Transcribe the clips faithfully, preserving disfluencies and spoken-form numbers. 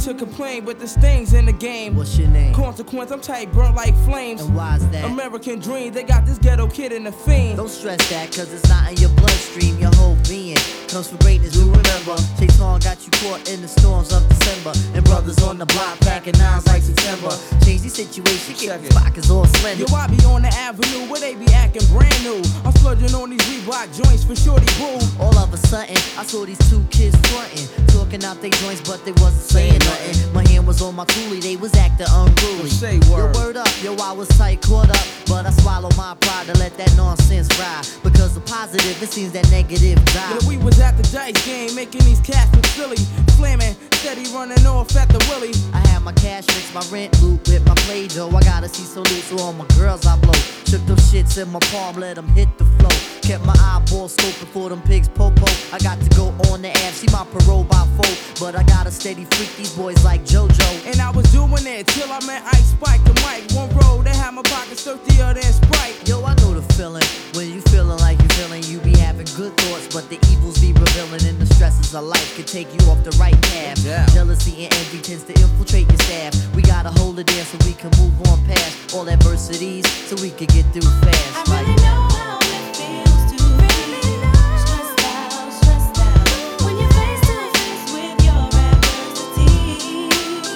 to complain, but this thing's in the game. What's your name? Consequence, I'm tight, burnt like flames. And why's that? American dream, they got this ghetto kid in the fiend. Don't stress that, cause it's not in your bloodstream. Your whole being comes from greatness, do remember. Chase on got you caught in the storms of December. And brothers on the block packing nines like September. Change the situation, get the pockets all slender. Yo, I be on the avenue where they be acting brand new. I'm splurging on these Reebok joints for shorty boo. All of a sudden, I saw these two kids frontin', talking out their joints, but they wasn't saying nothing. My hand was on my toolie, they was acting unruly. Say word. Yo, word up, yo, I was tight, caught up, but I swallowed my pride to let that nonsense ride. Because the positive, it seems that negative died. Yeah, we was at the dice game, making these cats look silly. Flamming, steady running off at the willy. I had my cash mix, my rent loot with my play dough. I gotta see so loose, so all my girls I blow. Shook them shits in my palm, let them hit the flow. Kept my eyeballs scoping for them pigs popo. I got to go on the app, see my parole by four. But I got a steady freak these boys like JoJo. And I was doing it till I met Ice Spike and Mike. One road, they had my pockets thirstier than Sprite. Yo, I know the feeling. When you feeling like you feeling, you be having good thoughts, but the evils be revealing, and the stresses of life can take you off the right path. Yeah. Jealousy and envy tends to infiltrate your staff. We gotta hold it in so we can move on past all adversities, so we can get through fast. I really like, know how it feels to be stressed out, stressed out when you're face to face with your adversity.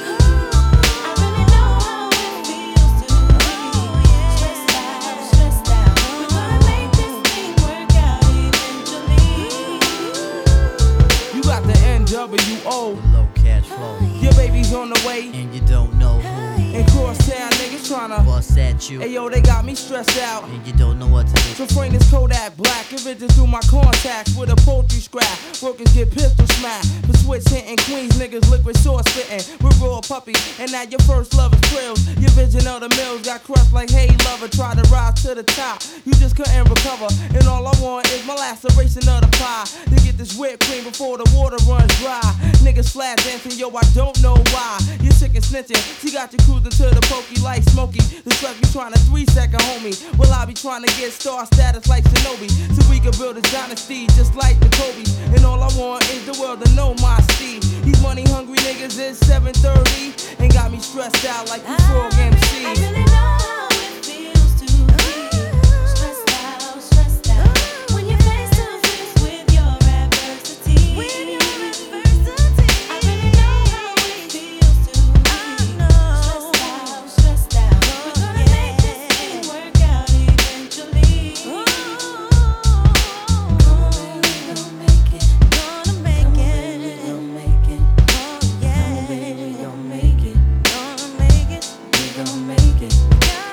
I really know how it feels to be stressed out, stressed out. We're gonna make this thing work out eventually. You got the N W O. low cash flow, Your baby's on the way. and you don't know who And crosstown niggas tryna. bust at you, Hey yo, they got me stressed out. and you don't know what to do. So frame this Kodak black, give it just through my contacts with a poultry scrap. Workers get pistol smacked. The switch hitting Queens niggas liquid sauce spitting. We're raw puppies, and now your first love is thrills. Your vision of the mills got crushed like hey lover. Try to rise to the top, you just couldn't recover. And all I want is my laceration of the pie. To get this whipped cream before the water runs dry. Niggas flat dancing, yo, I don't know why. You're sick and snitching, she got you cruising to the pokey like Smokey. The truck you trying to three second homie. Well, I be trying to get star status like Shinobi, so we can build a dynasty just like the Kobe. And all I want is the world to know my Steve. These money hungry niggas is seven thirty and got me stressed out like you frog M C. I really know how it feels to be stressed out, stressed out when you're face to face with your adversity. I really know how it feels to be stressed out, stressed out. We're gonna make this thing work out eventually. Gonna make it, gonna make it, gonna make it. Oh yeah, we gon' make it, gonna make it, we gon' make it.